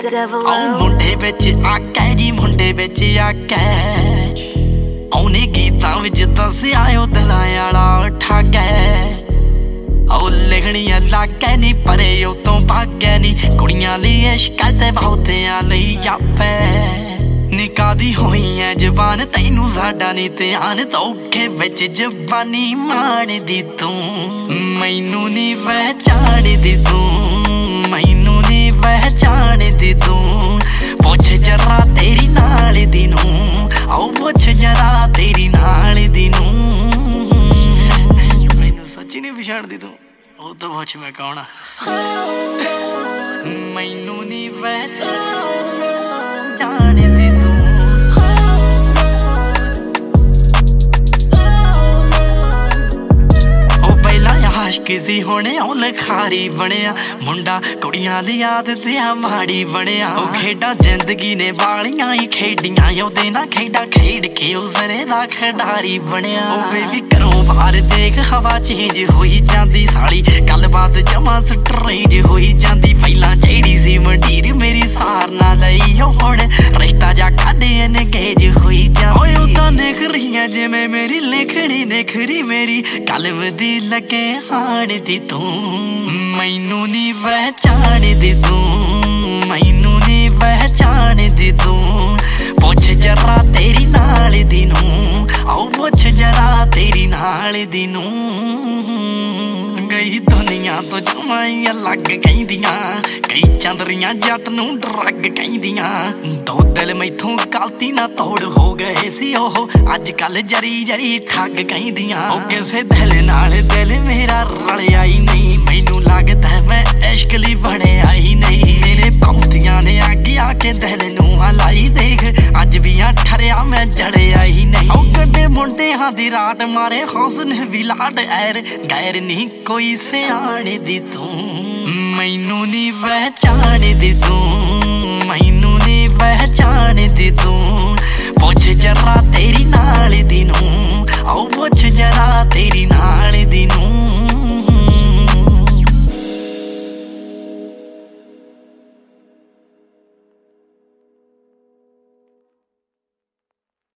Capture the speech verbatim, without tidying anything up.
ਮੁੰਡੇ ਵਿੱਚ ਆਕੈ ਜੀ ਮੁੰਡੇ ਵਿੱਚ ਆਕੈ ਉਹਨੇ ਗੀਤਾਂ ਵਿੱਚ ਦੱਸਿਆ ਉਹ ਦਿਲਾਂ ਵਾਲਾ ਠਾਗੈ ਉਹ ਲਿਖਣੀਆਂ ਲਾਗੈ ਨੀ ਪਰੇ ਉਹ ਤੋਂ ਭਾਗੈ ਨੀ ਕੁੜੀਆਂ ਲਈ ਇਸ਼ਕ ਤੇ ਬਹੁਤਿਆਂ ਲਈ ਆਪੈ ਨੀ ਕਾਦੀ ਹੋਈ ਐ ਜਵਾਨ ਤੈਨੂੰ ਸਾਡਾ ਨੀ ਧਿਆਨ ਧੋਖੇ ਵਿੱਚ ਜਵਾਨੀ ਮਾਣਦੀ ਤੂੰ ਮੈਨੂੰ ਨੀ ਪਹਿਚਾਣਦੀ ਤੂੰ ਮੈਨੂੰ ਨੀ ਪਹਿਚਾਣਦੀ ਤੂੰ ਪੁੱਛ ਜਰਾ ਤੇਰੀ ਨਾਲ ਦੀ ਨੂੰ ਆਓ ਪੁੱਛ ਜਰਾ ਤੇਰੀ ਨਾਲ ਦੀ ਨੂੰ ਮੈਨੂੰ ਸੱਚੀ ਨੀ ਪਛਾਣਦੀ ਤੂੰ ਉਹ ਤਾਂ ਪੁੱਛ ਮੈਂ ਕੌਣ ਆ ਮੈਨੂੰ ਨੀ ਪਹਿਚਾਣਦੀ ਤੂੰ ਕਿਸੀ ਹੋਣੇ ਉਹ ਲਖਾਰੀ ਬਣਿਆ ਮੁੰਡਾ ਕੁੜੀਆਂ ਦੀ ਆਦਤ ਆ ਮਾੜੀ ਬਣਿਆ ਉਹ ਖੇਡਾਂ ਜ਼ਿੰਦਗੀ ਨੇ ਵਾਲੀਆਂ ਹੀ ਖੇਡੀਆਂ ਉਹਦੇ ਨਾਲ ਖੇਡਾਂ ਖੇਡ ਕੇ ਉਹ ਜ਼ਰੇ ਦਾ ਖਿਡਾਰੀ ਬਣਿਆ ਉਹ ਬੇਬੀ ਘਰੋਂ ਬਾਹਰ ਦੇਖ ਹਵਾ ਚੇਂਜ ਹੋਈ ਜਾਂਦੀ ਸਾਲੀ ਗੱਲਬਾਤ ਜਮਾ ਸਟਰੇਂਜ ਹੋਈ ਜਾਂਦੀ ਪਹਿਲਾਂ ਜਿਹੜੀ ਸੀ ਮੰਡੀਰ ਮੇਰੀ ਸਾਰ ਨਾ ਲਈ ਉਹ ਹੁਣ ਰਿਸ਼ਤਾ ਜਾ ਕਾਢੇ ਐਨਗੇਜ ਹੋਈ ਜਾਂਦੀ ਓਏ ਉਹ ਤਾਂ ਨਿਖਰੀਆਂ ਜਿਵੇਂ ਮੇਰੀ ਲਿਖਣੀ ਨਿਖਰੀ ਮੇਰੀ ਕਲਮ ਦੀ ਲੱਗੇ ਹਾਣਦੀ ਤੂੰ ਮੈਨੂੰ ਨੀ ਪਹਿਚਾਣਦੀ ਤੂੰ ਮੈਨੂੰ ਨੀ ਪਹਿਚਾਣਦੀ ਤੂੰ ਪੁੱਛ ਜਰਾ ਤੇਰੀ ਨਾਲ ਦੀ ਨੂੰ ਆਓ ਪੁੱਛ ਜਰਾ ਤੇਰੀ ਨਾਲ ਦੀ ਨੂੰ ਗਈ ਦੁਨੀਆ ਤੋਂ ਜਮਾਈ ਅਲੱਗ ਕਹਿੰਦੀਆਂ ਕਈ ਚੰਦਰੀਆਂ ਜੱਟ ਨੂੰ ਡਰੱਗ ਕਹਿੰਦੀਆਂ ਦੋ ਦਿਲ ਮੈਥੋਂ ਗਲਤੀ ਨਾ ਤੋੜ ਹੋ ਗਏ ਸੀ ਉਹ ਅੱਜ ਕੱਲ ਜਰੀ ਜਰੀ ਠੱਗ ਕਹਿੰਦੀਆਂ ਉਹ ਕਿਸੇ ਦਿਲ ਨਾਲ ਦਿਲ ਮੇਰਾ ਰਲਿਆ ਹੀ ਨਹੀਂ ਮੈਨੂੰ ਲੱਗਦਾ ਮੈਂ ਇਸ਼ਕ ਲਈ ਬਣਿਆ ਹੀ ਨਹੀਂ ਮੇਰੇ ਪੌਂਤੀਆਂ ਨੇ ਅੱਗੇ ਆ ਕੇ ਦਿਲ ਨੂੰ ਹਲਾਈ ਦੇਖ ਅੱਜ ਵੀ ਆ ਠਰਿਆ ਮੈਂ ਜਲਿਆ ਹੀ ਨਹੀਂ ਉਹ ਕੱਢੇ ਮੁੰਡਿਆਂ ਦੀ ਰਾਟ ਮਾਰੇ ਹੁਸਨ ਵੀ ਲਾਡ ਐਰ ਗੈਰ ਨਹੀਂ ਕੋਈ ਸਿਆਣੇ ਦੀ ਤੂੰ ਮੈਨੂੰ ਨੀ ਪਹਿਚਾਣਦੀ ਤੂੰ ਮੈਨੂੰ ਨੀ ਪਹਿਚਾਣਦੀ ਤੂੰ ਪੁੱਛ ਜਰਾ ਤੇਰੀ ਨਾਲ ਦੀ ਨੂੰ ਆਓ ਪੁੱਛ ਜਰਾ